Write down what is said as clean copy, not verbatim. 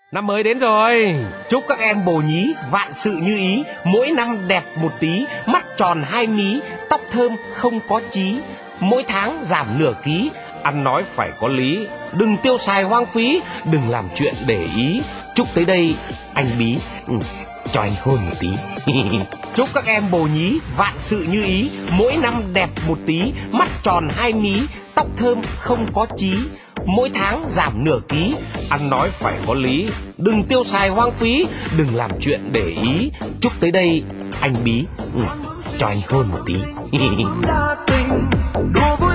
Năm mới đến rồi, chúc các em bồ nhí vạn sự như ý, mỗi năm đẹp một tí, mắt tròn hai mí, tóc thơm không có chí, mỗi tháng giảm nửa ký, ăn nói phải có lý, đừng tiêu xài hoang phí, đừng làm chuyện để ý. Chúc tới đây anh Bí cho anh hôn một tí. Chúc các em bồ nhí vạn sự như ý, mỗi năm đẹp một tí, mắt tròn hai mí, tóc thơm không có chí, mỗi tháng giảm nửa ký, ăn nói phải có lý, đừng tiêu xài hoang phí, đừng làm chuyện để ý. Chúc tới đây anh Bí cho anh hôn một tí.